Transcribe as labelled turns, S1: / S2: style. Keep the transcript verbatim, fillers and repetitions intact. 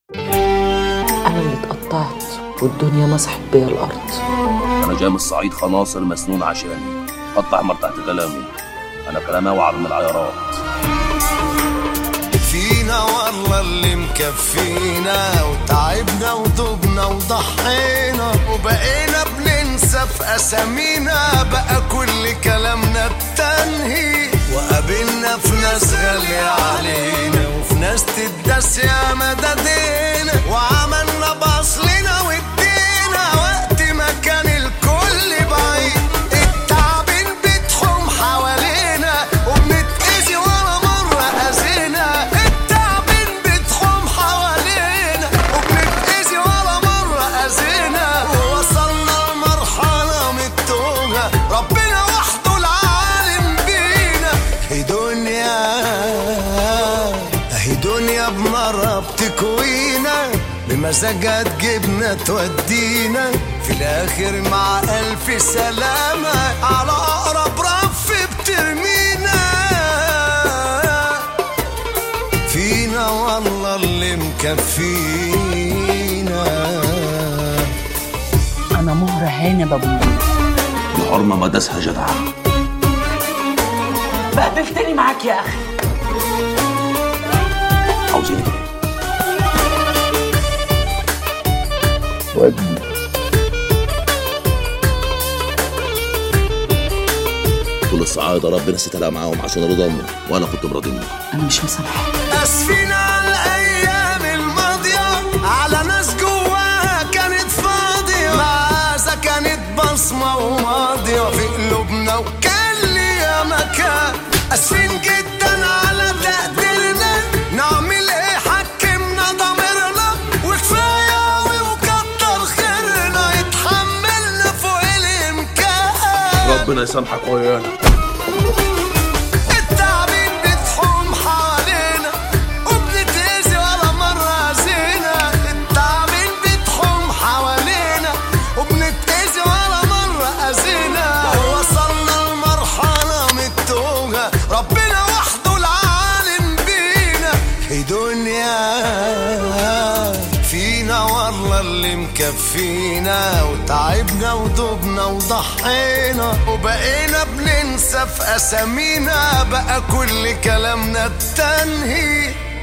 S1: أنا اللي اتقطعت والدنيا مسحت بيا الأرض.
S2: أنا جاي من الصعيد خناصر مسنون عشاني، قطع أحمر تحت كلامي، أنا كلامي أوعر من العيارات.
S3: فينا والله اللي مكفينا، وتعبنا وضبنا وضحينا، وبقينا بننسى في أسامينا، بقى كل كلامنا التنهي. وقابلنا في ناس غالية علينا، وفي ناس تدس يا مددينا، وعملنا بأصلنا وادينا وقت ما كان الكل بعيد. التعبين بتحوم حوالينا وبنتأذي ولا مرة أذينا. التعبين بتحوم حوالينا وبنتأذي ولا مرة أذينا. ووصلنا لمرحلة من التوهة، ربنا وحده العالم بينا. هي دنيا هي دنيا بمرة بتكوينا، بمزاجها تجيبنا تودينا، في الآخر مع ألف سلامة على أقرب رف بترمينا. فينا والله اللي مكفينا.
S1: أنا مهرة هانة بابونا،
S2: الحرمة ما داسها جدعة.
S1: بهدلتني معاك يا أخي.
S2: عاوزين ايه؟
S4: ودي
S2: كل السعادة ربنا سترها معاهم عشان رضاهم، وأنا كنت براضيهم.
S1: أنا مش مسامحة.
S3: أسفين على الأيام الماضية، على ناس جواها كانت فاضية، معازة كانت بصمة وماضية في قلوبنا، وكان ليها مكان. أسفين جدا على تقديرنا، نعمل إيه حكمنا ضميرنا، وكفاية وكتر خيرنا، يتحملنا فوق الإمكان.
S2: ربنا يسامحك ويانا.
S3: التعبين بتحوم حوالينا وبنتأذي ولا مرة أذينا. التعبين بتحوم حوالينا وبنتأذي ولا مرة أذينا. ووصلنا لمرحلة من التوهة، ربنا وحده العالم بينا. هي دنيا فينا والله اللي مكفينا، وتعبنا وضبنا وضحينا، وبقينا بننسى في أسامينا، بقى كل كلامنا التنهي.